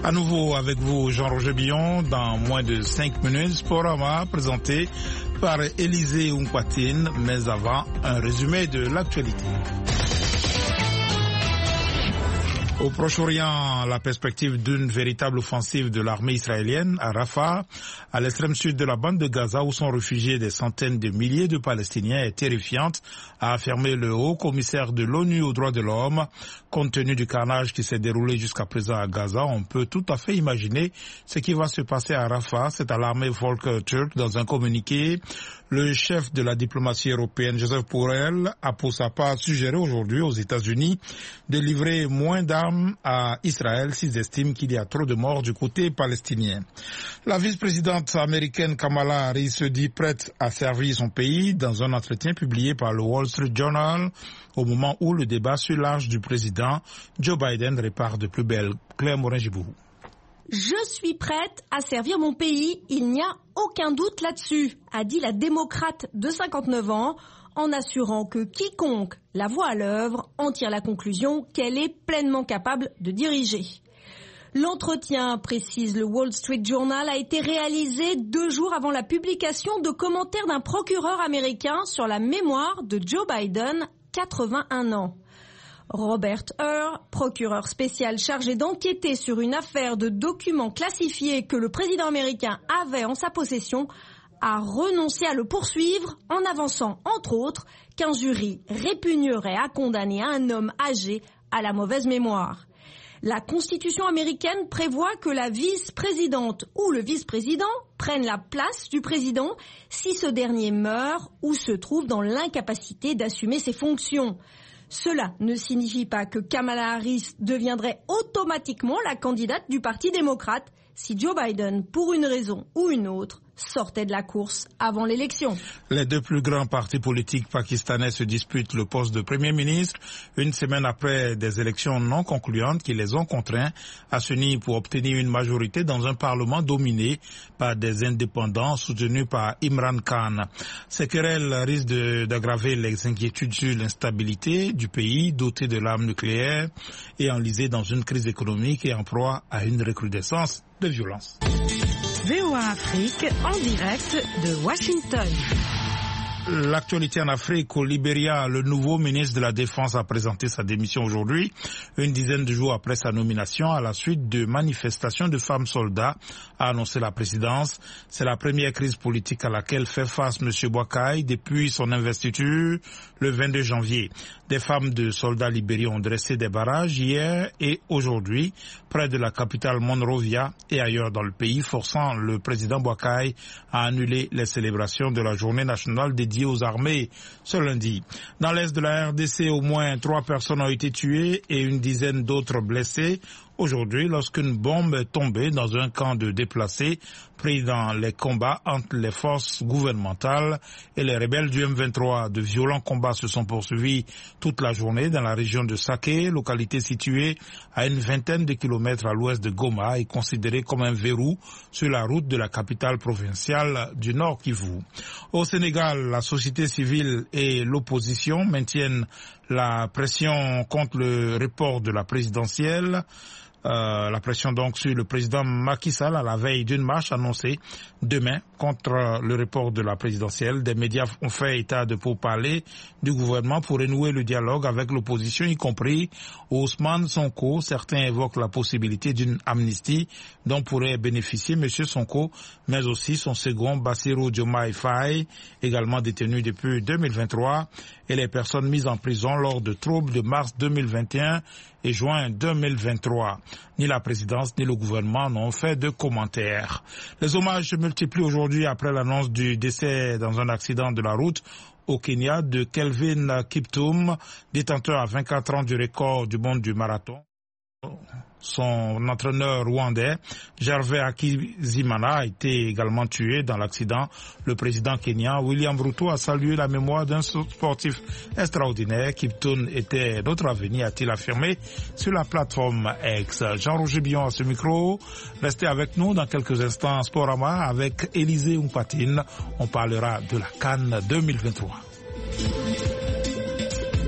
À nouveau avec vous, Jean-Roger Billon, dans moins de 5 minutes, Sporama présenté par Élisée Oumpatine, mais avant, un résumé de l'actualité. Au Proche-Orient, la perspective d'une véritable offensive de l'armée israélienne à Rafah, à l'extrême sud de la bande de Gaza où sont réfugiés des centaines de milliers de Palestiniens, est terrifiante, a affirmé le haut commissaire de l'ONU aux droits de l'homme. Compte tenu du carnage qui s'est déroulé jusqu'à présent à Gaza, on peut tout à fait imaginer ce qui va se passer à Rafah. C'est alarmé Volker Turk dans un communiqué. Le chef de la diplomatie européenne, Joseph Borrell, a pour sa part suggéré aujourd'hui aux États-Unis de livrer moins d'armes à Israël s'ils estiment qu'il y a trop de morts du côté palestinien. La vice-présidente américaine Kamala Harris se dit prête à servir son pays dans un entretien publié par le Wall Street Journal au moment où le débat sur l'âge du président Joe Biden repart de plus belle. Claire Morin-Gibou. Je suis prête à servir mon pays, il n'y a aucun doute là-dessus, a dit la démocrate de 59 ans, en assurant que quiconque la voit à l'œuvre en tire la conclusion qu'elle est pleinement capable de diriger. L'entretien, précise le Wall Street Journal, a été réalisé 2 jours avant la publication de commentaires d'un procureur américain sur la mémoire de Joe Biden, 81 ans. Robert Hur, procureur spécial chargé d'enquêter sur une affaire de documents classifiés que le président américain avait en sa possession, a renoncé à le poursuivre en avançant, entre autres, qu'un jury répugnerait à condamner un homme âgé à la mauvaise mémoire. La Constitution américaine prévoit que la vice-présidente ou le vice-président prennent la place du président si ce dernier meurt ou se trouve dans l'incapacité d'assumer ses fonctions. Cela ne signifie pas que Kamala Harris deviendrait automatiquement la candidate du Parti démocrate si Joe Biden, pour une raison ou une autre, sortait de la course avant l'élection. Les 2 plus grands partis politiques pakistanais se disputent le poste de Premier ministre une semaine après des élections non concluantes qui les ont contraints à s'unir pour obtenir une majorité dans un parlement dominé par des indépendants soutenus par Imran Khan. Ces querelles risquent d'aggraver les inquiétudes sur l'instabilité du pays doté de l'arme nucléaire et enlisé dans une crise économique et en proie à une recrudescence de violence. VOA Afrique en direct de Washington. L'actualité en Afrique, au Libéria, le nouveau ministre de la Défense a présenté sa démission aujourd'hui, une dizaine de jours après sa nomination à la suite de manifestations de femmes soldats, a annoncé la présidence. C'est la première crise politique à laquelle fait face M. Boakai depuis son investiture le 22 janvier. Des femmes de soldats libériens ont dressé des barrages hier et aujourd'hui près de la capitale Monrovia et ailleurs dans le pays, forçant le président Boakai à annuler les célébrations de la journée nationale dédiée aux armées ce lundi. Dans l'est de la RDC, au moins 3 personnes ont été tuées et une dizaine d'autres blessées aujourd'hui lorsqu'une bombe est tombée dans un camp de déplacés pris dans les combats entre les forces gouvernementales et les rebelles du M23. De violents combats se sont poursuivis toute la journée dans la région de Saké, localité située à une vingtaine de kilomètres à l'ouest de Goma et considérée comme un verrou sur la route de la capitale provinciale du Nord Kivu. Au Sénégal, la société civile et l'opposition maintiennent la pression contre le report de la présidentielle. La pression donc sur le président Macky Sall à la veille d'une marche annoncée demain contre le report de la présidentielle. Des médias ont fait état de pourparlers du gouvernement pour renouer le dialogue avec l'opposition, y compris Ousmane Sonko. Certains évoquent la possibilité d'une amnistie dont pourrait bénéficier M. Sonko, mais aussi son second Bassirou Diomaye Faye, également détenu depuis 2023, et les personnes mises en prison lors de troubles de mars 2021 et juin 2023. Ni la présidence ni le gouvernement n'ont fait de commentaires. Les hommages se multiplient aujourd'hui après l'annonce du décès dans un accident de la route au Kenya de Kelvin Kiptum, détenteur à 24 ans du record du monde du marathon. Son entraîneur rwandais, Gervais Hakizimana, a été également tué dans l'accident. Le président kenyan, William Ruto, a salué la mémoire d'un sportif extraordinaire. Kiptum était notre avenir, a-t-il affirmé sur la plateforme X. Jean-Roger Billon à ce micro. Restez avec nous dans quelques instants. Sporama avec Élisée Oumpatine. On parlera de la CAN 2023.